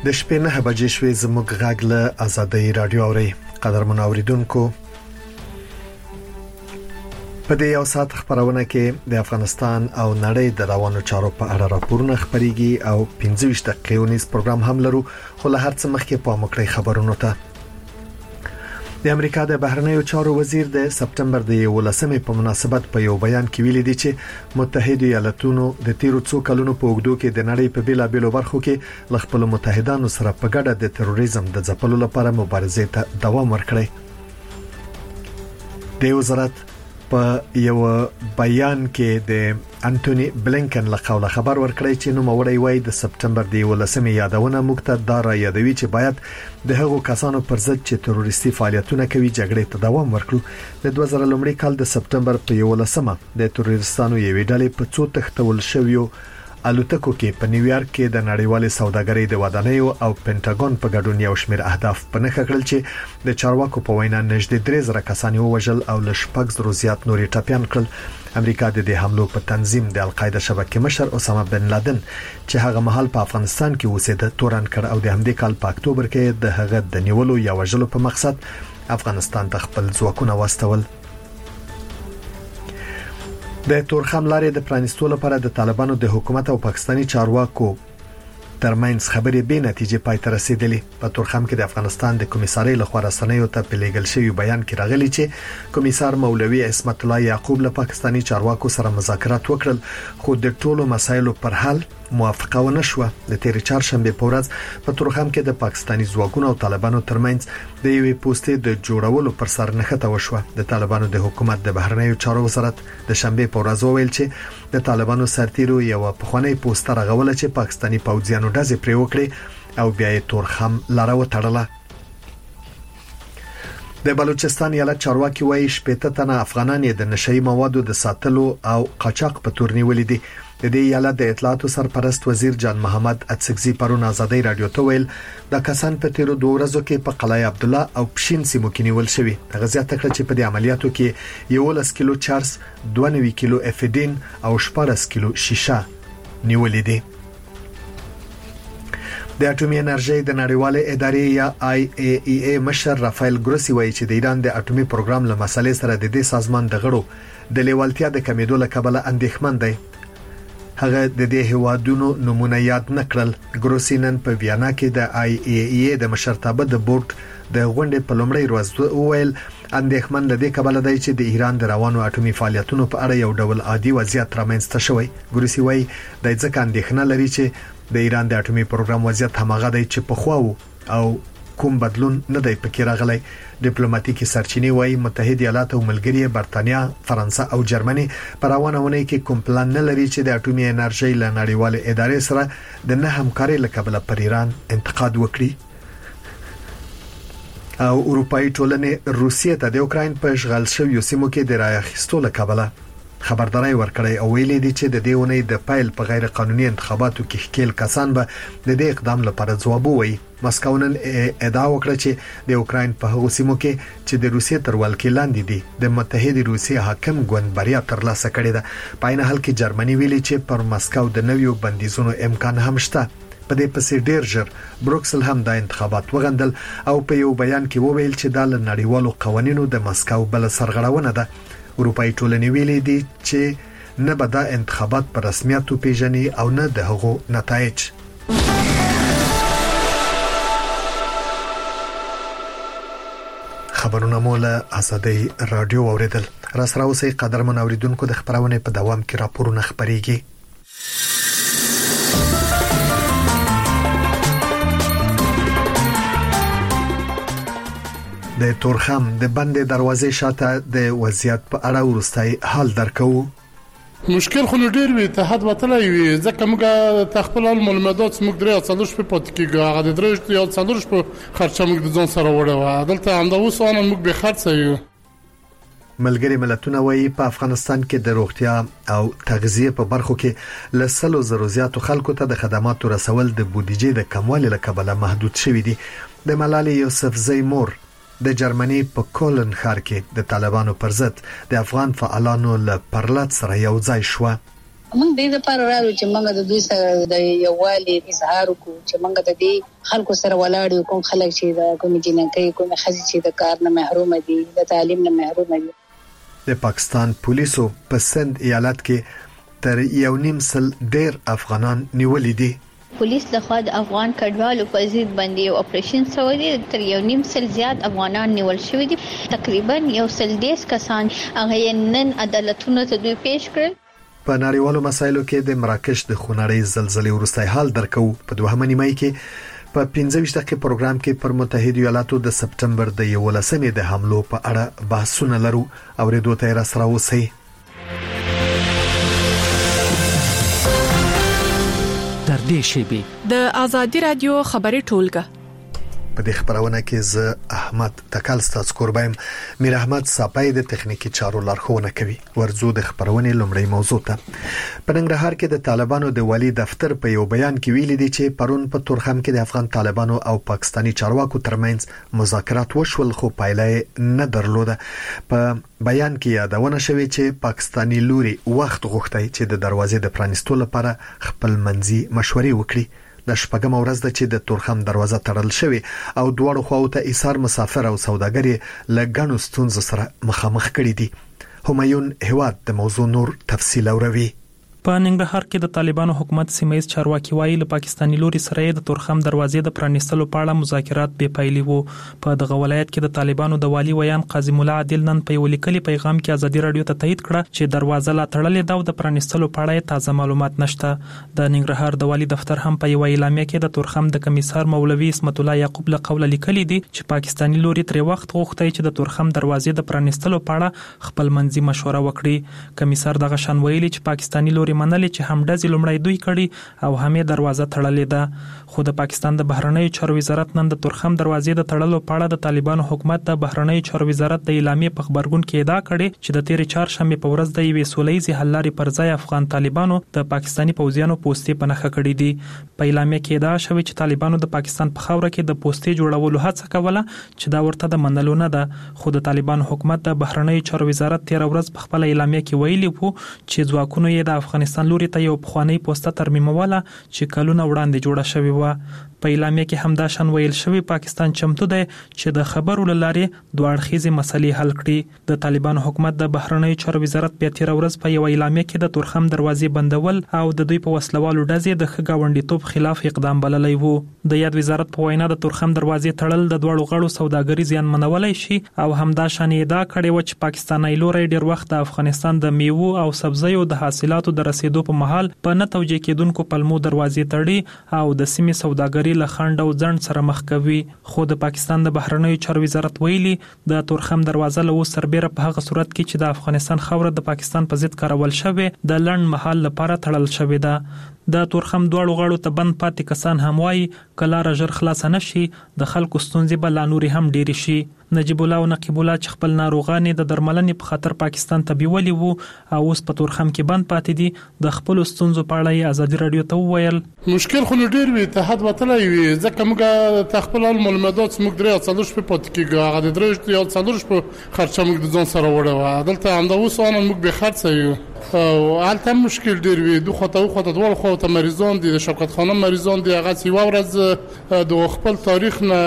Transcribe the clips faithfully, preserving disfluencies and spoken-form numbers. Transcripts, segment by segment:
د شپې نه بجې شوې زموږ غږ له آزادۍ رادیو اوري. قدرمن اوریدونکو، په دې یو ساعت خبرونه کې د افغانستان او نړۍ د روانو چارو په اړه راپورونه خبريږي او پنځه ویشت دقیقې ونیس پروګرام هم لرو. خو له هر څه مخکې په مکړې خبرونو ته. د امریکا د بهرنیو چارو وزیر د سپټمبر د یولسمې په مناسبت په یو بیان کې ویلي دی چې متحده ایالاتونو د تیرو څو کلونو په اوږدو کې د نړۍ په بیلابېلو برخو کې ل خپل متحدانو سره په ګډه د تروریزم د ځپلو لپاره مبارزې ته دوام ورکړي. د وزارت په یو بیان کې د انټونی بلینکن له قوله خبر ورکړی چې نو موړی وای د سپټمبر د یولسمې یادونه موږ ته دا را یادوي چې باید د هغو کسانو پر ضد چې تروریستي فعالیتونه کوي جګړې ته دوام ورکړو. د دوه زره لومړي کال د سپټمبر په یولسمه د تروریستانو یوې ډلې په څو تختول شویو الوتکو کې په نیویارک کې د نړیوالې سوداګرۍ د ودانیو او پینټاګون په ګډون یو شمېر اهداف په نښه کړل چې د چارواکو په وینا نږدې درې زره کسان وژل او ل شپږ زره زیات نورې ټپيان کړل. امریکا د دې حملو په تنظیم د القاعده شبکې مشر اسامه بن لادن چې هغه مهال په افغانستان کې اوسېده تورن کړ او د همدې کال په اکتوبر کې د هغه د نیولو یا وژلو په مقصد افغانستان ته خپل ځواکونه واستول. د تورخم لارې د پرانستو لپاره د طالبانو د حکومت او پاکستاني چارواکو ترمنځ خبرې به نتیجه پای ته رسیدلې. په تورخم کې د افغانستان د کمیسارۍ لخوا رسنیو ته په لېږل شوی بیان کې راغلی چې کمیسار مولوي عصمت الله یعقوب له پاکستاني چارواکو سره مذاکرات وکړل خو د ټولو مسایلو پر حل موافقه ونه شوه. د تیر چهارشنبه په ورځ په تورخم کې د پاکستاني ځواکونو او طالبانو ترمنځ د یوې پوسټې د جوړولو پر سر نښته وشوه. د طالبانو د حکومت د بهرنیو چارو وزارت د شنبه په ورځ وویل چې د طالبانو سرتیرو یو پخوانی پوسټر غوړل چې پاکستاني پوځیانو ډزې پرې وکړي او بیا یې تورخم لاره وتړله. د بلوچستان ایالت چارواکي وایي شپږ تنه افغانان د نشئی موادو د ساتلو او قاچاق په تور نیولې دي. د دې ایالت د اطلاعاتو سرپرست وزیر جان محمد اڅکزي پرون آزادۍ رادیو ته ویل د کسان په تیرو دوه ورځو کې په قلعه عبدالله او پښین سیمو کې نیول شوی. هغه زیاته کړ چې په دې عملیاتو کې یولس کیلو چارس، دوه نوي کیلو افیدین او شپږ کیلو شیشه نیولې دي. د اټومي انرژي د نړیوالې ادارې یا آی ای ای ای مشر رافایل ګروسی وایي چې د ایران د اټومي پروګرام له مسلې سره د دې سازمان د غړو د لیوالتیا د کمیدو له کبله اندېښمن دی. هغه د دې هوادونو نمونه یاد نکړل. ګروسی نن په ویانا کې د آی ای ای ای د مشرتابه د بورډ د غونډې په لومړۍ ورځ وویل اندېښمن لدې کبله دی چې د ایران د روانو اټومي فعالیتونو په اړه یو ډول عادي وضعیت رامنځته شوی. ګروسی وایي د ځکه اندېښنه لري چې د ایران د اټومي پروګرام وضعیت هماغه دی چې په خواو او کوم بدلون نه دی پکې راغلی. ډیپلوماټیکي سرچینې وایي متحده ایالات او ملګری برتانیا، فرانسه او جرمني په روانه ونې کې کوم پلان نه لري چې د اټومي انرژي له نړیوالې ادارې سره د نه همکارۍ لکبله پر ایران انتقاد وکړي. او اروپאי ټولنې روسیې ته د اوکراین په اشغال شویو سیمو کې د راخستو لکبله خبرداري ورکړی او ویلي دي چې د دې ونې د پایل په غیر قانوني انتخاباتو کې ښکیل کسان به د دې اقدام لپاره ځواب ووایي. مسکو نن ادعا وکړه چې د اوکراین په هغو سیمو کې چې د روسیې تر ولکې لاندې دي د متحده روسیې حاکم ګوند بریا ترلاسه کړې ده. په عین حال کې جرمني ویلي چې پر مسکو د نویو بندیزونو امکان هم شته. په دې پسې ډیر ژر بروکسل هم د انتخابات وغندل او په یو بیان کې وویل چې د نړیوالو قوانینو د مسکو بل سرغړونه ده. اروپאי ټولنې ویلي دي چې نه به دا انتخابات په رسمیت پیژني او نه د هغو نتایج. خبرونه مولا آزادۍ رادیو اوریدل. را سره اوسئ قدرمن اوریدونکو، د خبرونه په دوام کې راپورونه خبريږي. د تورخم د بندې دروازې شاته د وضعیت په اړه ورستای حال درکو. مشکل خو ډیر وی ته حد وتلای وی ځکه موږ تخپل معلومات موږ درې څلور په پات کې هغه د درې یا څلور په خرچه موږ د ځون سره وړو دلته هم دا اوس ان موږ به خرڅ یو. ملګری ملتونه وایي په افغانستان کې د روغتیا او تغذیه په برخو کې لسلو زرو زیاتو خلکو ته د خدماتو رسول د بودیجې د کموالي له کبله محدود شوی دي. د ملالۍ یوسفزۍ مور د جرمني په کولن ښار کې د طالبانو پر ضد د افغان فعالانو له پرلط سره یو ځای شو. موږ دې لپاره راغلو چې موږ د دوی سره د یووالي اظهار وکړو چې موږ د دې خلکو سره ولاړ یو، کوم خلک چې د کوم جنکۍ کوم خزي چې د کار نه محروم دي، د تعلیم نه محروم دي. د پاکستان پولیسو په سند ایالت کې تر یو نیم سل ډیر افغانان نیولې دي. پولیس د خوا د افغان کډوالو په ضد باندې اپریشن شوی دی، تر یو نیم سل زیات افغانان نیول شوی دي، تقریبا یو سل دیس کسان هغه نن عدالتونو ته دوی پیش کړل. په نړیوالو مسایلو کې د مراکش د خونړۍ زلزلې وروستی حال درکو. په دوهمه نیمه کې په پنځه ویشت دقیقې پروګرام کې پر متحده ایالاتو د سپټمبر د یولسمې د حملو په اړه بحثونه لرو. اوریدو ته را سره اوسئ. تر دې شیبې د ازادي رادیو خبري ټولګه په دې خبرونه کې ز احمد تکل ستاسو قربایم. میر احمد صاحب د تخنیکی چارو لارښوونه کوي. ورزو د خبرونې لومړی موضوع ته. په ننګرهار کې د طالبانو د والی دفتر په یو بیان کې ویلي دي چې پرون په تورخم کې د افغان طالبانو او پاکستانی چارواکو ترمنځ مذاکرات وشول، خو پایله نه درلوده. په بیان کې یادونه شوې چې پاکستانی لوري وخت غوښتي چې د دروازې د پرانیستو لپاره خپل منځي مشورې وکړي. د شپږم ورځ د چې د تورخم دروازه تړل شوې او دواړو خواو ته ایثار مسافر او سوداګر لګڼو ستونزو سره مخامخ کړي دي. همایون هواد د موضوع نور تفصیل اوروي. په ننګرهار کې د طالبانو حکومت سیمایي چارواکي وایي له پاکستانی لوري سره د تورخم دروازې د پرانیستلو په اړه مذاکرات بې پایلې وو. په دغه ولایت کې د طالبانو د والی ویان قاضي مولا عادل نن په یو لیکلي پیغام کې ازادي رادیو ته تایید کړه چې دروازه لا تړلې ده او د پرانیستلو په اړه تازه معلومات نشته. د ننګرهار د والی دفتر هم په یو اعلامیه کې د تورخم د کمیسار مولوي اسمت الله یعقوب له قوله لیکلي دي چې پاکستانی لوري تر وخت غوښتي چې د تورخم دروازې د پرانیستلو په اړه خپل منځي مشوره وکړي. کمیسار دغه شان ویلي چې پاکستانی لوري منلي چې همډزې لومړی دوی کړي او همې دروازه تړلې ده. خو د پاکستان د بهرنیو چارو وزارت نن د تورخم دروازې د تړلو په اړه د طالبانو حکومت د بهرنیو چارو وزارت د اعلامیې په خبرګون کې ادعا کړې چې د تیرې چهارشنبې په ورځ د یوې سولهییزې حل لارې پر ځای افغان طالبانو د پاکستانی پوځیانو پوستې په نښه کړې دي. په اعلامیه کې ادعا شوې چې طالبانو د پاکستان په خاوره کې د پوستې جوړولو هڅه کوله چې دا ورته د منلو نه ده. خو د طالبانو حکومت د بهرنیو چارو وزارت تیر ورځ په خپل اعلامیه کې ویلي وو چې ځواکونو یې د افغانستان لوري ته یو پخوانی پوسټه ترمیموله چې کلونه وړاندې جوړه شوې و. په اعلامیه کې هم دا شان ویل شوی پاکستان چمتو دی چې د خبرو لارې دوه اړخیزې مسلې حل کړي. د طالبانو حکومت د بهرنیو چارو وزارت په تیر ورځ په یو اعلامیه کې د تورخم دروازې بندول او د دوی په وسلوالو ډزې د ښه ګاونډیتوب خلاف اقدام بللی وو. د یاد وزارت په وینا د تورخم دروازې تړل د دوړو غړو سوداګري زیانمنولی شي او همدا شان ادعا کړې و چې پاکستاني لوري ډیر وخت د افغانستان د میوو او سبزیو د حاصلاتو د رسیدو په مهال په نه توجیه کېدونکو پلمو دروازې تړي او د سیمې سوداګري له خنډ او ځنډ سره مخ کوي. خو د پاکستان د بهرنیو چارو وزارت ویلي د تورخم دروازه له اوس سربېره په هغه صورت کې چې د افغانستان خاوره د پاکستان په ضد کارول شوی د لنډ مهال لپاره تړل شوې ده. د تورخم دواړو غاړو ته بند پاتې کسان هم وایي کلاره ژر خلاص نه شي د خلکو ستونزې به لا نورې هم ډېرې شي. نجیب الله او نقیب الله چې خپل ناروغان د درملنې په خاطر پاکستان ته بیولي وو او اوس په تورخم کې بند پاتې دي د خپل ستونزو په اړه یې ازادي رادیو ته وویل مشکل خو ډېر وي ته حد وتلی وي ځکه موږ ته خپل معلومات موږ درې څلور شپې پاتې کېږو هغه د درې یا څلور شپې خرچه موږ د ځان سره وړه وه دلته همدا اوس آن موږ بې خرڅه یو او هلته هم مشکل ډېر وي دو خواته او خواته دواړو خواو ته مریضان دي د شوکت خانم مریضان دي هغه یوه ورځ د خپل تاریخ نه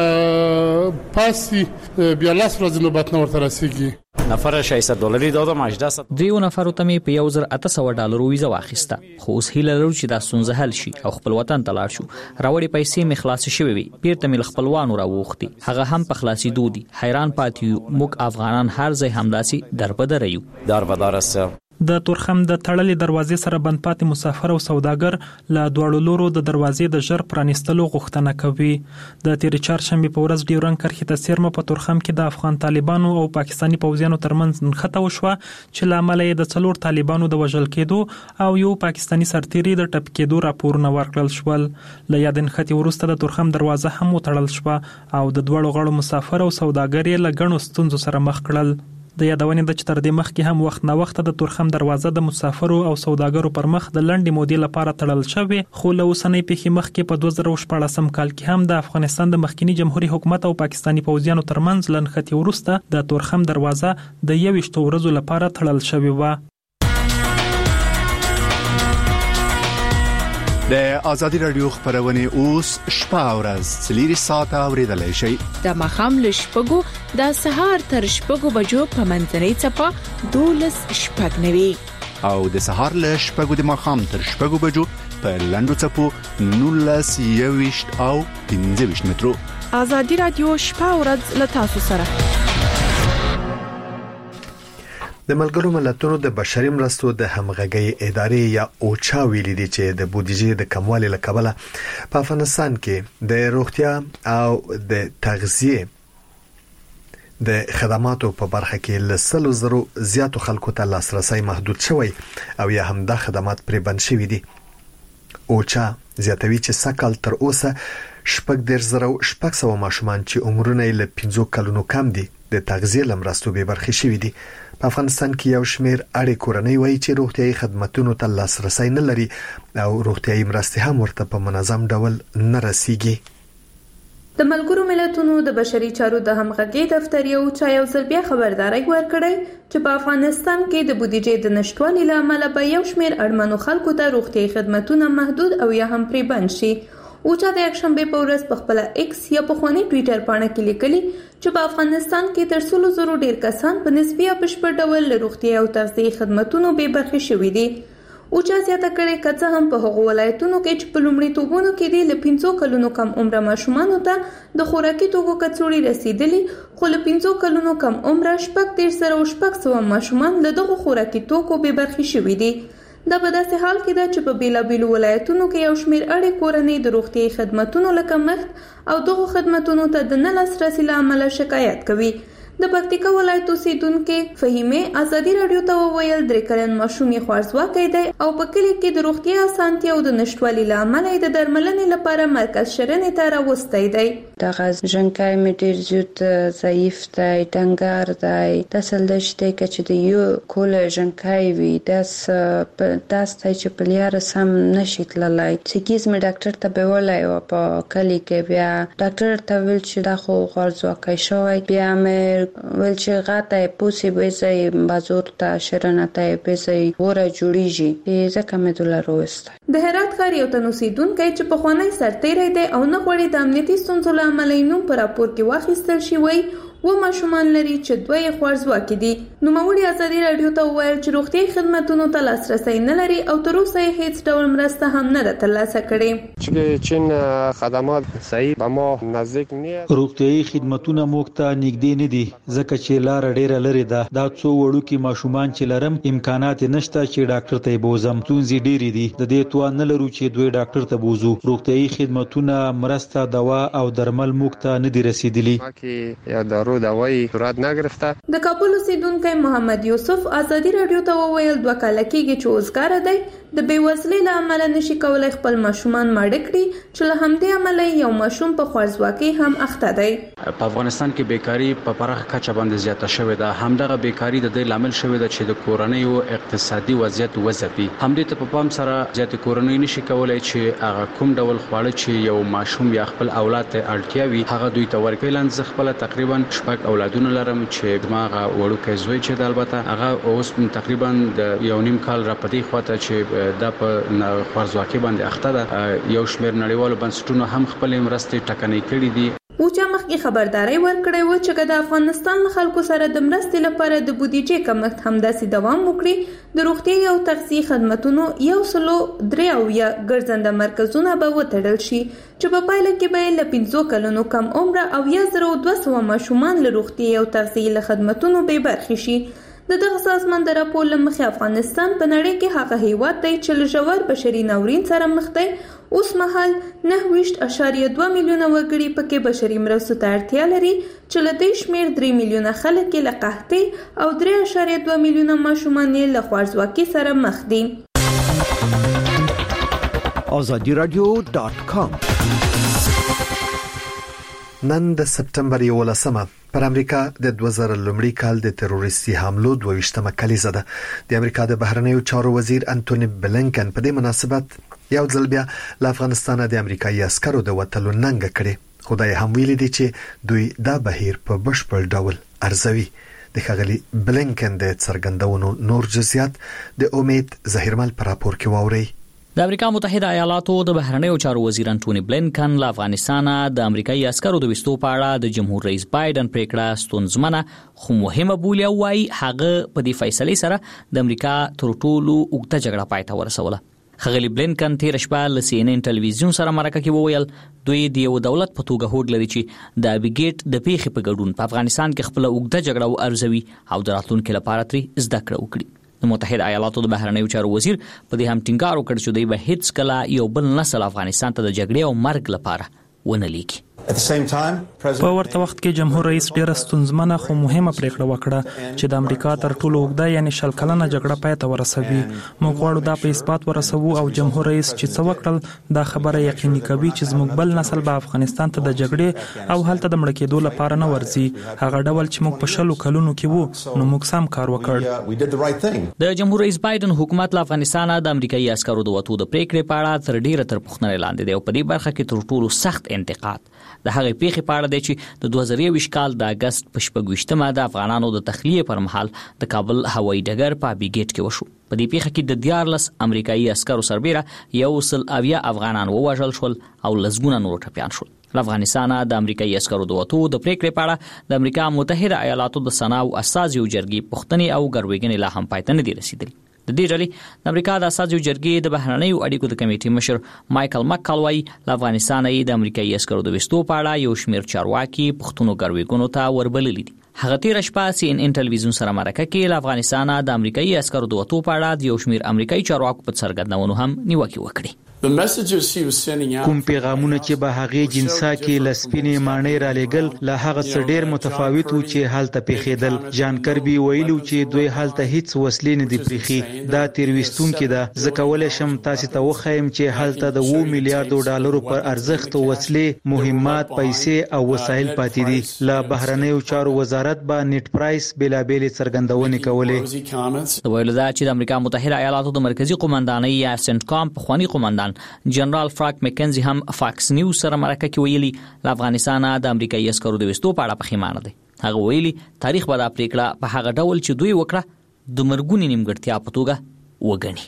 پاسي بیا لس ورځې نوبت نه ورته رسیږي. نفر ششصد دلاری دادم هجده صد دیو نفر ته مې په یو زر اته سوه ډالرو ویزه واخیسته خو اوس هیله لرو چې دا ستونزه حل شي او خپل وطن ته لاړ شو. راوړې پیسې مې خلاصې شوې وي بیرته مې له خپلوانو راوغوښتې هغه هم په خلاصېدو دي. حیران پاتې یو موږ افغانان هر ځای همداسې دربدره یو. دربدره است. د تورخم د تړلې دروازې سره بند پاتې مسافر او سوداګر له دواړو لورو د دروازې د ژر پرانیستلو غوښتنه کوي. د تیرې چهارشنبې په ورځ ډیورنډ کرښې ته څیرمه په تورخم کې د افغان طالبانو او پاکستاني پوځیانو ترمنځ نښته وشوه چې له امله یې د څلور طالبانو د وژل کېدو او یو پاکستاني سرتیري د ټپي کېدو راپورونه ورکړل شول. له یاد نښتې وروسته د تورخم دروازه هم وتړل شوه او د دواړو غړو مسافر او سوداګر یې له ګڼو ستونزو سره مخ کړل. د یادونې د چې تر دې مخکې هم وخت نه وخت د تورخم دروازه د مسافرو او سوداګرو پر مخ د لنډې مودې لپاره تړل شوې خو له اوسنۍ پیښې مخکې په دوه زره شپاړسم کال کې هم د افغانستان د مخکني جمهوریت حکومت او پاکستاني پوځیانو ترمنځ له نښتې وروسته د تورخم دروازه د یویشتو ورځو لپاره تړل شوې وه. د ازادي رادیو خبرونه اوس شپه او ورځ څلور ساعته اوریدلای شئ. د مخام له شپږو د سهار تر شپږو بجو په منځنۍ چپه دولس شپږ نوي او د سهار له شپږو د مخام تر شپږو بجو په لندو چپو نولس یويشت او پنځه ویشت مترو. ازادي رادیو شپه او ورځ له تاسو سره. د ملګرو ملتونو د بشري مرستو د همغږي ادارې یا اوچا ویلي دي چې د بودیجې د کموالي له کبله په افغانستان کې د روغتیا او د تغذیه د خدماتو په برخه کې لسلو زرو زیاتو خلکو ته لاسرسي محدود شوی او یا هم د خدمات پرې بند شوی دي. اوچا زیاتوي چې سکهال تر اوسه شپږ ډیر زرو شپږ سو ماشومان چې عمرونه له پنځو کلونو کم دي د تغذیه لمرستو به برخه شوی دي. په افغانستان کې یو شمیر اړې کورنۍ وایي چې روغتيایي خدماتو ته لاسرسي نه لري او روغتيایي مرستې هم ورته په منظم ډول نه رسیږي. د ملګرو ملتونو د بشري چارو د همغږي دفتر یو چا یو ځل بیا خبرداري ورکړی چې په افغانستان کې د بودیجې د نشټوالي لامل به یو شمیر اړمنو خلکو ته روغتيایي خدماتونه محدود او یا هم پرې بند شي. اوچا د یکشنبه په ورځ په خپل ایکس یا په خواني ټوئیټر باندې کې لیکلي چې په افغانستان کې تر څو زرو ډیر کسان په نسبي او بشپړ ډول روغتي او تغذیه خدماتو به برخه شوي دي. اوچا زیاته کړي کڅه هم په هغو ولایتونو کې چې په لومړي توګونو کې دي له پنځو کلونو کم عمر ماشومان ته د خوراکي توکو کڅوړي رسیدلي خو له پنځو کلونو کم عمر شپږ ډیر سره او شپږ سو ماشومان له دغه خوراکي توکو به برخه شوي دي. دا په داسې حال کې ده چې په بیلابیلو ولایتونو کې یو شمیر اړې کورنۍ د روغتيایي خدماتو لکه مخت او دغه خدماتو ته د نه لاسرسي لامل شکایت کوي. د پکتیکا ولایت اوسیدونکو فهیمه ازادي رادیو ته وویل درې کلن ماشوم یې خوارځواکی دی او په کلی کې د روغتیا اسانتیا او د نشټوالي لامل د درملنې لپاره مرکز شرنې ته راوستی دی. دغه ژوندۍ مې ډیر زیات ضعیف دی، ډنګر دی، د سلدشته کې چې د یو کول ژوندۍ وي داس داسته چې په لیار سم نشي تللای. سکیز مې ډاکټر ته بولای او په کلی کې بیا ډاکټر ته ویل چې دا خو خوارځواکی شوی، بیا مې ول چې غاټه پوسی به بازور ته شرنه ته به وره جوړیږي ځکه مې دلار وسته. د هرات ښار یو تنوسیدونکو چې په خوانی سرتیری دی او نه غوړي د امنیتي ستونزو له امله نوم پر راپور کې واخیستل شي وای و ماشومان لري چې دوی خوارځواکي دي. نو موري ازادي رادیو ته وویل چې روغتي خدماتو ته لاسرسي نه لري او تر اوسه هیڅ ډول مرسته هم نه ترلاسه کړي. چې چین خدمات صحیح به ما نزدیک نه روغتي خدماتونه موږ نږدې نه دي ځکه چې لار ډیره لري ده. دا څو وړوکی ماشومان چې لرم امکانات نشته چې ډاکټر ته بوزم. تونځي ډیری دي د دې توان نه لرو چې دوی ډاکټر ته بوزو. روغتي خدماتونه مرسته دوا او درمل موږ ته نه دي رسیدلي. یا دارو دوايي صورت نه گرفته. د کابل اوسیدونکو محمد یوسف ازادي رادیو ته وویل دوه کال کېږي چې اوسګار دی د بیوزلۍ له امله نشي کولای خپل ماشومان ماړه کړي چې له همدې امله یو ماشوم په خوارځواکۍ هم اخته دی. په افغانستان کې بیکاری په پراخه کچه باندې زیاته شوې ده. همدغه بیکاری د دې لامل شوې ده چې د کورنۍ او اقتصادي وضعیت وځپي. همدې ته په پام سره زیات کورنۍ نشي کولای چې هغه کوم ډول خواړه چې یو ماشوم یا خپل اولاد ته اړتیا وي هغه دوی ته ورکړي. لنځ خپل تقریبا شپږ اولادونه لرم چې دماغه وړوکی زوی چې د البته هغه اوس تقریبا د یو نیم کال را پدې خواته چې د په خوارځواکۍ باندې اخته ده. یو شمېر نړیوالو بنسټونو هم خپلې مرستې ټکنۍ کړې دي. اوچا مخکې خبرداري ورکړې و چې د افغانستان له خلکو سره د مرستې لپاره د بودیجې کمښت همداسې دوام وکړي د روغتي او تغذیه خدماتو یو سلو درې او یا ګرځنده مرکزونه به وتړل شي چې په پایله کې به له پنځو کلونو کم عمر او یا زرو دوه سوه ماشومان له روغتي او تغذیه خدماتو به برخې شي. د دغه سازمان د راپور لمخې افغانستان په نړۍ کې هغه هیواد دی چې له ژور بشري ناورین سره مخ دی. اوس مهال نهه ویشت اعشاریه دوه میلیونه وګړي پکې بشري مرستو ته اړتیا لري چې له دې شمېر درې میلیونه خلک له قحطۍ او درې اعشاریه دوه میلیونه ماشومان له خوارځواکۍ سره مخ دي. azadi radio dot com نن د سپتمبر یولسمه پر امریکا د دوه زره لومړي کال د تروریستي حملو دوه ویشتمه کلیزه ده. د امریکا د بهرنیو چارو وزیر انټونی بلنکن په دې مناسبت یو ځل بیا له افغانستان د امریکایي عسکرو د وټلو ننګ کړي. خدای هم ویلي دي چې دوی دا بهیر په بشپړ ډول ارزوي. د ښاغلي بلنکن د څرګندونو نور جزئیات د امید ظاهرمل پر راپور کې واوري. د امریکا متحده ایالاتو د بهرنیو چارو وزیر انټونی بلینکن له افغانستان د امریکایي عسکرو د وستو په اړه د جمهور رئیس بایدن پریکړه ستونزمنه خو مهمه بولي او وايي هغه په دې فیصله سره د امریکا تر ټولو اوږده جګړه پای ته ورسوله. خغلی بلینکن تیر شپه له سی ان ان ټلویزیون سره مرکه کې وویل دوی د یو دولت په توګه هوډ لري چې د ابيګیټ د پیښې په ګډون په افغانستان کې خپل اوږده جګړه وارزوي او د راتلونکو لپاره ترې زده کړه وکړي. د متحده ایالاتو د بهرنیو چارو وزیر په دې هم ټینګار وکړ چې دوی به هیڅ کله یو بل نسل افغانستان ته د جګړې او مرګ لپاره ونه لیکي. په ورته وخت کې جمهور رئیس ډیره ستونزمنه خو مهمه پریکړه وکړه چې د امریکا تر ټولو اوږده یعنی شل کلنه جګړه پای ته ورسوي. موږ غواړو دا په اثبات ورسوو او جمهور رئیس چې څه وکړل دا خبره یقیني کوي چې زموږ بل نسل به افغانستان ته د جګړې او هلته د مړ کېدو لپاره نه ورځي. هغه ډول چې موږ په شلو کلونو کې وو نو موږ سم کار وکړ. د جمهور رئیس بایدن حکومت له افغانستان د امریکایي عسکرو د وټو د پریکړې په اړه تر ډیره تر پوښتنې لاندې دی او په دې برخه کې تر ټولو سخت انتقاد د هغې پیښې په اړه دی چې د دوه زره یو کال د اگست په شپږویشتمه د افغانانو د تخلیې پر مهال د کابل هوایي ډګر په ابيګیټ کې وشو. په دې پیښه کې د دیارلس امریکایي عسکرو سربېره یو سل اویا افغانان ووژل شول او لسګونه نور ټپیان شول. له افغانستان د امریکایي عسکرو د وټو د پریکړې په اړه د امریکا متحده ایالاتو د سنا او اساسي جرګې پوښتنې او ګروېګنې لا هم پای ته نه دي رسیدلي. د دې ډلې د امریکا د اساسي جرګې د بهرنیو اړیکو د کمیټې مشر مایکل مکالوی له افغانستان د امریکایي عسکرو د وستو په اړه یو شمېر چارواکي پښتون ګروېګونو ته وربللي دي. هغه تیر شپه سی ان ان ټلویزیون سره مرکه کې له افغانستان د امریکایي عسکرو د وټو په اړه د یو شمېر امریکایي چارواکو په څرګندونو هم نیوکه وکړه. کوم پیغامونه چې به هغه جنسا کې لسپینې مانې را لېګل له هغه څه ډېر متفاوت وو چې حالت پیښیدل. جان کربي ویلو چې دوی حالت هیڅ وسلې نه دي پریخي. دا تیرويستون کې ده زه کولای شم تاسو ته وخایم چې حالت د اوه میلیارډ ډالرو پر ارزښت وسلې، مهمات، پیسې او وسایل پاتې دي. له بهرنیو چارو وزارت با نیټ پرایس بلابل څرګندونې کولې. ویل دا چې د امریکا متحده ایالاتو د مرکزی قومندانۍ یا سنټکام په خواني قومندان جنرال فرانک مکنزي هم فاکس نیوز سره مرکه کې ویلي له افغانستان د امریکایي عسکرو د وستو په اړه پښیمانه دي. هغه ویلي تاریخ به دا پریکړه په هغه ډول چې دوی وکړه د مرګونی نیمګړتیا په توګه وګڼي.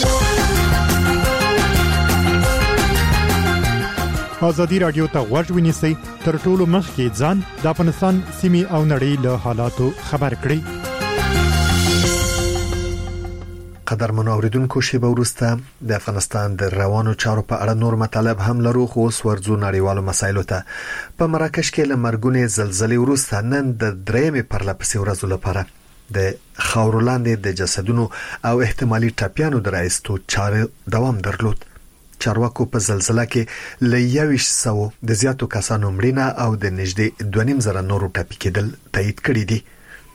ازادي رادیو ته غوږ ونیسئ تر ټولو مخکې ځان د افغانستان سیمې او نړۍ له حالاتو خبر کړئ. قدر منوریدونکو شیبه ورسته د افغانستان د روانو چارو په اړه نور مطالب هم لرو خو اوس ورځو نړیوالو مسایلو ته. په مراکش کې له مرګونې زلزلې وروسته نن د درېمې پرلپسې ورځو لپاره د خاورو لاندې د جسدونو او احتمالي ټپیانو د راایستو چارې دوام درلود. چارواکو په زلزلہ کې له یویشت سوه د زیاتو کسانو مړینه او د نږدې دوه نیم زره نورو ټپي کېدل تایید کړي دي.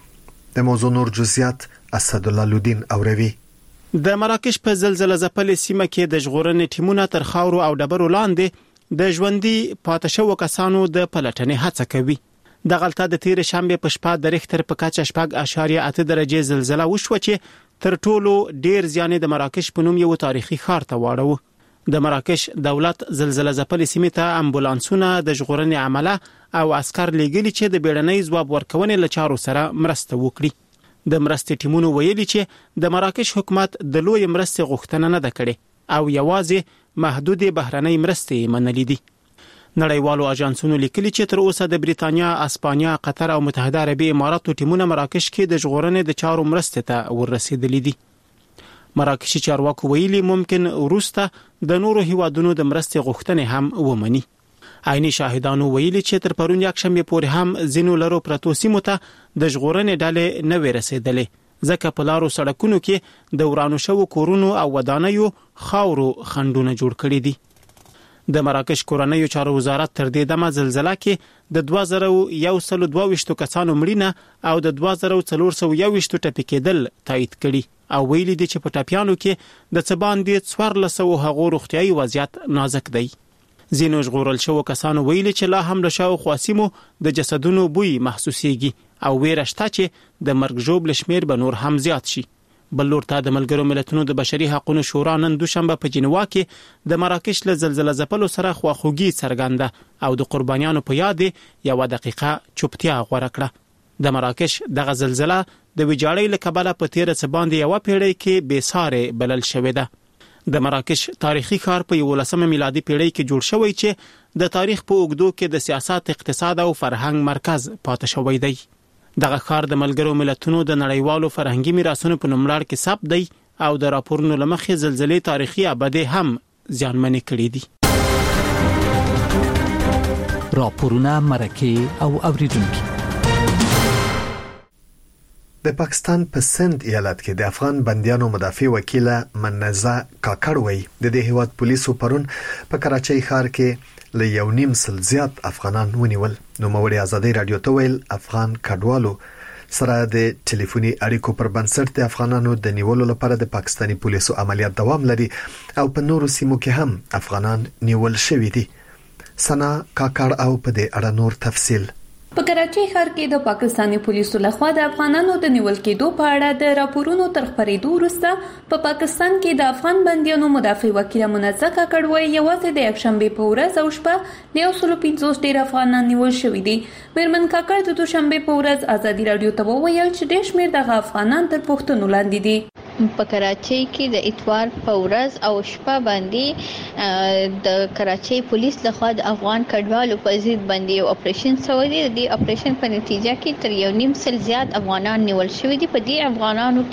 د موضوع نور جزئیات اسدالله لودین اوروي. د مراکش په زلزلہ ځپلې سیمه کې د ژغورنې ټیمونه تر خاورو او ډبرو لاندې د ژوندۍ پاتې شوو کسانو د پلټنې هڅه کوي. د غلطه د تیر شنبه په شپه د ریختر په کچه شپږ اعشاریه اته درجه زلزلہ وشوه چې تر ټولو ډیر زیان د مراکش په نوم یو تاریخي ښار ته واړو. د مراکش دولت زلزلہ ځپلې سیمه ته امبولانسونه د ژغورنې عمله او عسكر لېږلي چې د بیړنۍ ځواب ورکونې لچارو سره مرسته وکړي. د مرستې ټیمونو ویلي چې د مراکش حکومت د لوی مرستې غوښتنه نه ده کړې او یوازې محدود بهرنۍ مرستې منلې دي. نړیوالو اژانسونو لیکلي چې تر اوسه د بریتانیا، اسپانیا، قطر او متحده عربي اماراتو ټیمونه مراکش کې د ژغورنې د چارو مرستې ته ورسېدلي دي. مراکشي چارواکو ویلي ممکن وروسته د نورو هیوادونو د مرستې غوښتنې هم ومني. عیني شاهدانو ویلي چې تر پرون یکشنبه پورې هم ځینو لرو پرتو سیمو ته د ژغورنې ډلې نه ورسېدلې ځکه په لارو سړکونو کې د ورانو شوو کورونو او ودانیو خاورو خندونه جوړ کړي دي. د مراکش کورنیو چارو وزارت تر دې دمه زلزلہ کې د دوه زره یو سل دوه ویشت کسانو مړینه او د دوه زره څلور سوه یو ویشت ټپي کېدل تایید کړي او ویلي دي چې په ټپیانو کې د څه باندې څوارلس سوه هغو روغتیايي وضعیت نازک دی. ځینو ژغورل شوو کسانو ویلي چې لا هم له شاوخوا سیمو د جسدونو بوی محسوسیږي او ویره شته چې د مرګ ژوبل شمیر به نور هم زیات شي. بل لور ته د ملګرو ملتونو د بشري حقوقو شورا نن دوشنبه په جنیوا کې د مراکش له زلزلہ ځپلو سره خواخوږي څرګنده او د قربانیانو په یاد یو دقیقه چوپتیا غوړه کړه. د مراکش دغه زلزلہ د ویجاړۍ له کبله په تیر څه باندې یو پیړۍ کې بې سارې بلل شوې ده. د مراکش تاریخي ښار په یولسمه میلادي پیړۍ کې جوړ شوی چې د تاریخ په اوږدو کې د سیاست، اقتصاد او فرهنګ مرکز پاتې شوی دی. دغه ښار د ملګرو ملتونو د نړیوالو فرهنګي میراثونو په نوملړ کې ثبت دی او د راپورونو لمخې زلزلې تاریخي ابدې هم زیانمنې کړې دي. راپورونه مرکه او اوریدونکو. د پاکستان په سند ایالت کې د افغان بنديانو مدافع وکیل منزه کاکړوي د دې هیواد پولیسو پرون په کراچۍ ښار کې له یو نیم سل زیات افغانان ونیول. نو موري ازادي رادیو ته ویل افغان کډوالو سره د ټلیفوني اړیکو پر بنسټ د افغانانو د نیولو لپاره د پاکستاني پولیسو عملیات دوام لري او په نورو سیمو کې هم افغانان نیول شوي دي. سنا کاکړ او په دې اړه نور تفصیل. په کراچۍ ښار کې د پاکستاني پولیسو لخوا د افغانانو د نیول کېدو په اړه د راپورونو تر خپرېدو وروسته په پا پاکستان کې د افغان بنديانو مدافع وکیل منزه کاکړوي یوازې د یکشنبه په ورځ او شپه د یو سل پنځوس ډیر افغانان نیول شوي دي. میرمن کاکړ د دوشنبه په ورځ ازادي رادیو ته وویل چې ډېر شمېر د افغانان تر پوښتنو لاندې دي. په کراچۍ کې د اتوار په ورځ او شپه باندې د کراچۍ پولیس لخوا د افغان کډوالو په ضد باندې یو اپریشن شوی دی. د اپریشن په نتیجه کې تر یو نیم سل زیات افغانان نیول شوي دي. په دې افغانانو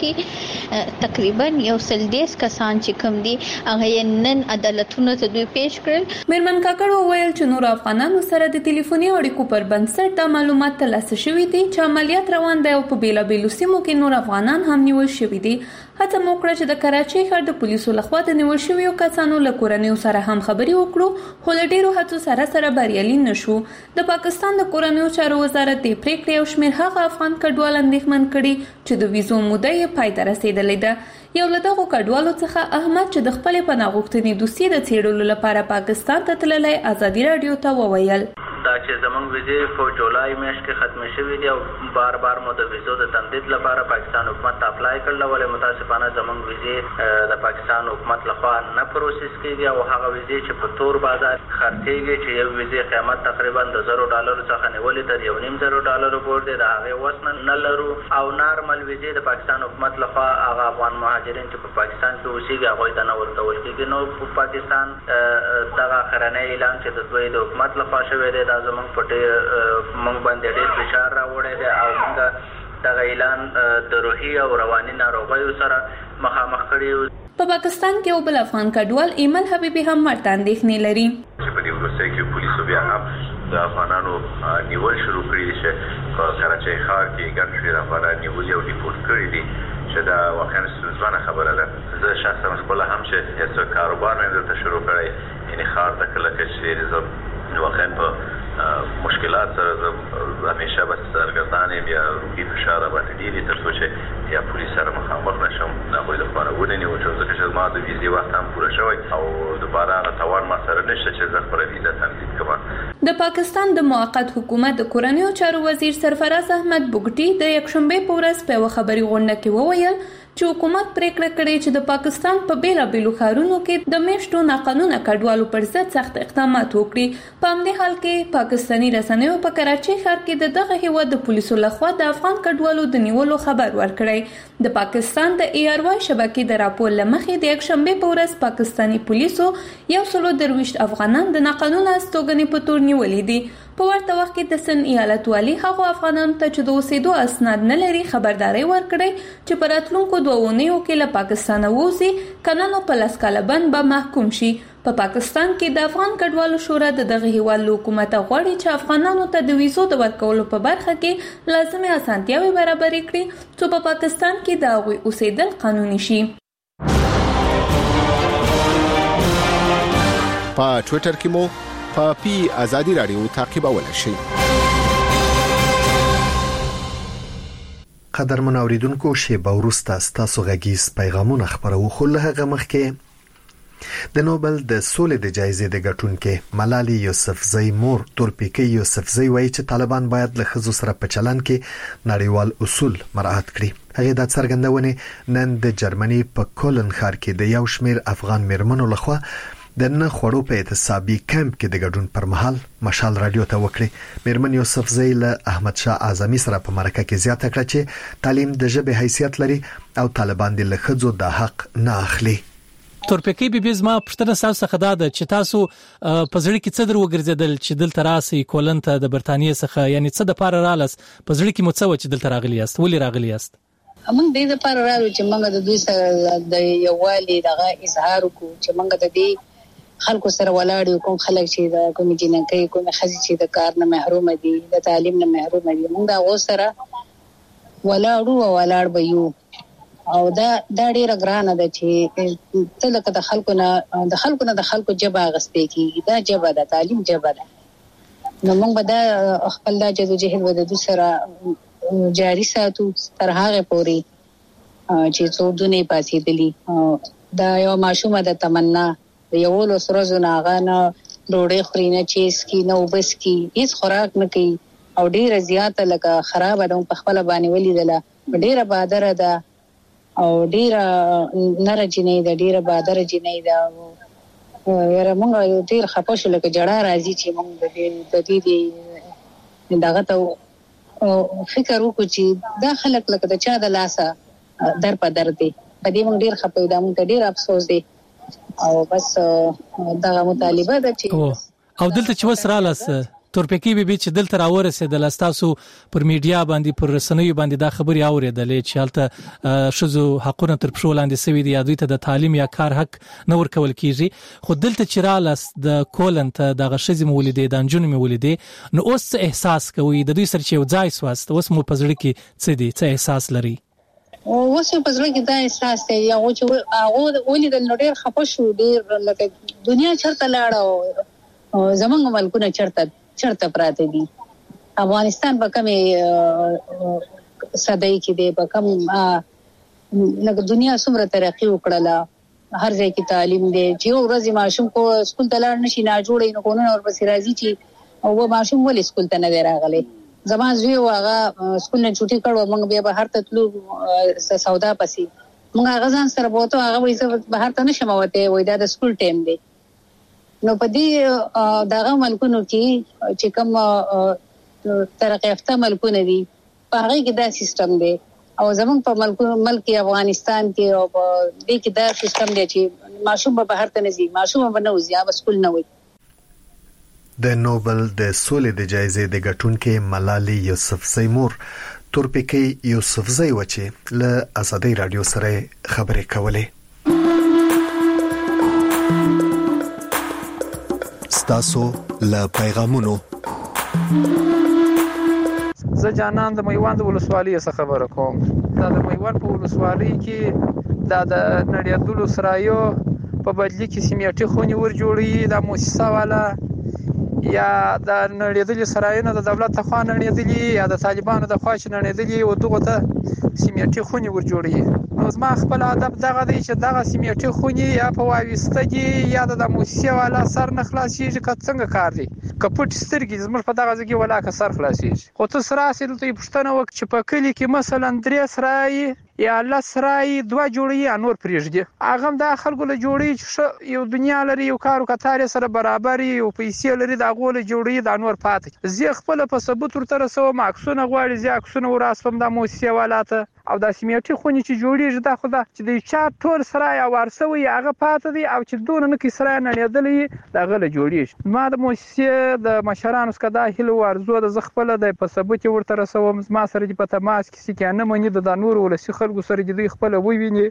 کې تقریبا یو سل دیس کسان چې کوم دي هغه نن عدالتونو ته دوی پیش کړل. میرمن کاکړ وویل چې نور افغانانو سره د ټلیفوني اړیکو پر بنسټ د معلومات ترلاسه شوي دي چې عملیات روان دي او په بیلابیلو سیمو کې نور افغانان هم نیول شوي دي. هڅه مو کړې چې د کراچۍ ښار د پولیسو لخوا د نیول شویو کسانو له کورنیو سره هم خبرې وکړو خو له ډېرو هڅو سره سره بریالي نشو. د پاکستان د کورنیو چارو وزارت د پریکړې او شمېر هغه افغان کډوال اندېښمن کړي چې د ویزو موده یې پای ته رسېدلې ده. یو له دغو کډوالو څخه احمد چې د خپلې پناه غوښتنې دوسیې د څېړلو لپاره پاکستان ته تللی ازادي رادیو ته وویل دا چې زمونږ ویزې په جولای میاشت کې ختم شوې دي او بار بار مو د ویزو د تمدید لپاره پاکستان حکومت ته اپلای کړل ولې متاسفانه زمونږ ویزې د پاکستان حکومت لخوا نه پروسس کیږي او هغه ویزې چې په تور بازار خرڅېږي چې یو ویزې قیمت تقریبا د زرو ډالرو څخه نیولې تر یو نیم زرو ډالرو پورې د هغه وسن نه لرو او نارمل ویزې د پاکستان حکومت لخوا هغه افغان مهاجرین چې په پاکستان کې اوسېږي هغه ته نه ورکول کیږي. نو په پاکستان دغه خرانه اعلان چې د دوی د حکومت لخوا شوی دی دا زمونږ په موږ باندې ډېر فشار راوړی دی او موږ دغه اعلان د روحي او رواني ناروغیو سره مخامخ کړي. په پاکستان کې یو بل افغان کډوال ایمل حبیبي هم ورته اندېښنې لري چې په دې وروسته کې پولیسو بیا هم د افغانانو نیول شروع کړي دي چې په کراچۍ ښار کې ګڼ شمېر افغانان نیولي او ډیپورټ کړي دي چې دا واقعا ستونزمنه خبره ده. زه شخصا خپله هم چې هېڅ کاروبار مې دلته شروع کړی یعنې ښار ته کله چې زه واقعا په مشکلات سره زه همیشه بس سرګردان یم یا روحي فشار راباندې ډېر وي تر څو چې یا پولیس سره مخامخ نه شم د هغوی لپاره ونیول شم ځکه چې زما د ویزې وخت هم پوره شوی او دوباره هغه توان ما سره نشته چې زه خپله ویزه تمدید کړم. د پاکستان د موقت حکومت د کورنیو چارو وزیر سرفراز احمد بوګټي د یکشنبه په ورځ په یوه خبري غونډه کې وویل چې حکومت پریکړه کړې چې د پاکستان په بیلابیلو ښارونو کې د میشتو ناقانونه کډوالو پر ضد سخت اقدامات وکړي. په همدې حال کې پاکستاني رسنیو په کراچۍ ښار کې د دغه هیواد د پولیسو لخوا د افغان کډوالو د نیولو خبر ورکړی. د پاکستان د ای آر واي شبکې د راپور لمخې د یکشنبه په ورځ پاکستاني پولیسو یو سل درویشت افغانان د ناقانونه استوګنې په تور نیولي دي. په ورته وخت کې د سن ایالت والي هغو افغانانو ته چې د اوسېدو اسناد نه لري خبرداري ورکړې چې په راتلونکو دوه اونیو کې له پاکستانه ووځي کنه نو په لس کاله بند به محکوم شي. په پاکستان کې د افغان کډوالو شورا د دغه هیواد له حکومت غواړي چې افغانانو ته د ویزو د ورکولو په برخه کې لازمي اسانتیاوې برابرې کړي چې په پاکستان کې د هغوی اوسېدل قانوني شي. په ټوئیټر کې مو په پی ازادي رادیو تعقیبولای شئ. قدرمن اوریدونکو شیبه وروسته ستاسو غږیز پیغامونه خبرو خو له هغه مخکې د نوبل د سولې د جایزې د ګټونکې ملالي یوسفزۍ مور تورپیکي یوسفزۍ وایي چې طالبان باید له ښځو سره په چلن کې نړیوال اصول مراعات کړي. هغه د څرګندونې نن د جرمني په کولن ښار کې د یو شمېر افغان میرمنو لخوا د نه خړو په اعتصابي کمپ کې د ګډون پر مهال مشال رادیو ته وکړي. میرمن یوسفزۍ له احمد شاه اعظمي سره په مرکه کې زیاته کړه چې تعلیم د ژبې حیثیت لري او طالبان د لخصو د حق نه اخلي. تورپیکی بي زما پښتنه تاسو څخه دا ده چې تاسو په ځړ کې څه در وګرځیدل چې دلته راسي کولن ته د برتانیې څخه یعنی څه د پاره رالاس په ځړ کې مو څه و چې دلته راغلی یاست ولې راغلی یاست موږ دې د پاره راغلو چې موږ د دوی سره د یووالي دغه اظهار وکړو چې موږ د دې خلکو سره ولاړ یو کوم خلک چې د کوم جنکې کوم خزي چې د کار نه محروم دي د تعلیم نه محروم دي موږ دا غوسره ولاړو او ولاړ به یو او دا دا ډیره ګرانه ده چې تل کده د خلکو نه د خلکو نه د خلکو جبا غستې کی دا جبا د تعلیم جبا ده نو موږ به دا خپل د جدوجہد ود د سره جاری ساتو تر هغه پوري چې څو دنه پاتې دي دا یو ماشومه د تمنا یو له سره زناغه نه ډوړې خورینه چیز کی نو بس کی هیڅ خوراک نه کوي او ډیره زیاته لکه خراب ده په خپل باندې ولیدله ډیره بادر ده او ډیره نرجنې ده ډیره بادر جنې ده یاره موږ ډیر خپوش لکه جړه راځي چې موږ د دې د دې دغه ته فکر وکړو چې دا خلک لکه د چا د لاسه در په در دي په دې موږ ډیر خپو دا موږ ډیر افسوس دي او بس دا مطالبه ده چې او دلته چې وسره لاس تورپیکی بي چې دلته راورسېدل تاسو پر میډیا باندې پر رسنیو باندې دا خبري اورېدلې چې حالت شذو حقونه تر پښو لاندې سوي دي دوی ته د تعلیم یا کار حق نه ورکول کیږي خو دلته چې رالاس د کولن ته د غشزي مولدي د انجن مولدي نو اوس احساس کوي د دوی سره چې ځای سواست اوس مو پزړه کې څه دي څه احساس لري اوس په ځل کې دا احساس دی یو چې هغه ولې د نړۍ خپه شو ډیر لکه دنیا چرته لاړه زمونږ ملکونه چرته چرته پراته دي افغانستان په کومه صدای کې دی په کوم لکه دنیا څومره ترقی وکړه هر ځای کې تعلیم دی چې ورځې ماشوم کو سکول ته لاړ نشي نه جوړې نه قانون اور پسې راځي چې او ماشوم ولې سکول ته نه راغلی زما زوی واغه سکول نه چټي کړو موږ بیا به هر ته تلو سودا پسې موږ هغه ځان سره بوته هغه وایي به هر ته نشم وته وای دا د سکول ټیم دی نو په دې دغه ملکونو کې چې کوم ترقی یافته ملکونه دي په هغه کې دا سیستم دی او زمونږ په ملکونو ملک افغانستان کې او په دې کې دا سیستم دی چې ماشوم به هر ته نه ځي ماشوم به نه وځي یا سکول نه وي د نوبل د سولې د جایزې د ګټونکې ملالي یوسفزۍ مور تورپیکی یوسفزۍ و چې له ازادي رادیو سره خبرې کولې ستاسو له پیغامونو زه جانان د میوند ولسوالۍ څخه خبره کوم دا د میوند په ولسوالۍ کې دا د نړیدلو سرایو په بدلی کې سیمټي خونی ور جوړي د مؤسسه والا یا د نړیدلې سرایونه د دولت ته خوا نړیدلې یا د طالبانو د خوا چې نړیدلې او دغه ته سیمټي خونی ور جوړي نو زما خپل ادب دغه دی چې دغه سیمټي خونی یا په واويستګي یا د مؤسسه والا سر نه خلاصيږي که څنګه کار دی کپټ سترګې زموږ په دغه ځای ولا که سر خلاصيږي خو ته سره اصل ته پښتنه وک چې په کلی کې مثلا درې سرای یا لسرای دوه جوړي انور پریږدي اغه د خلکو له جوړي چې یو دنیا لري یو کارو کتار سره برابر یو پیسې لري د غول جوړي د انور پات زی خپل په ثبوت تر تر سو ماکسونه غواړي زی اکسونه وراسپم د مؤسسه والاته او د سیمټي خونی چې جوړیږي دا خدا چې د چا ټول سرای او ورسوي هغه پات دي او چې دون نه کې سرای نه لیدلې دا غل جوړیږي ما د مؤسسه د مشرانو څخه د هلو ورزو د زخپل د په ثبوت ورته رسوم ما سره په تماس کې چې نه مني د نور ولسی خلکو سره د خپل وویني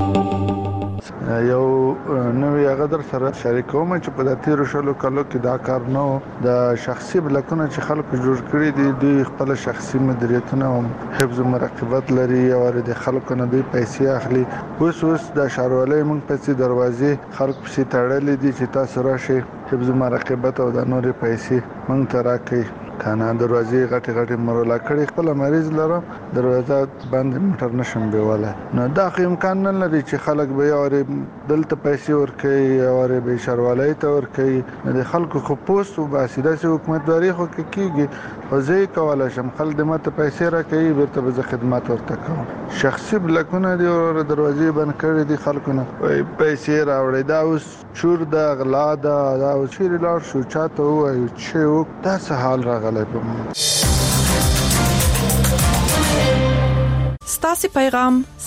یو نوې هغه در سره شریکوم چې په د تیر شلو کلو کې دا کار نو د شخصي بلکونه چې خلکو جوړ کړی دي د خپل شخصي مدیریتونه او حفظ مراقبت لري او د خلکو نه دی پیسې اخلي اوس اوس د شاروالۍ مونږ پیسې دروازې خلک په تړلې دي چې تاسو راشي حفظ مراقبت او د نورې پیسې مونږ ته راکړي کنه دروازې غټي غټي مرولا کړي خپل مریض لره دروازه بند موټر نشم بیواله نو دا امکان نه لري چې خلک به یاري دلته پیسې ورکړي او به شاروالۍ ته ورکړي د خلکو خو پوسټ او باسیده سي حکومتداري خو کیږي او زه کوله شم خلک د ماته پیسې راکړي ورته به خدمات ورته کوم شخصي بلکونه دی او دروازې بند کړي دي خلکو نه پیسې راوړي دا اوس چور د غلا دا دا چیر لار شو چاته وایي چې دا څه حال راغلی ستاسو پیغام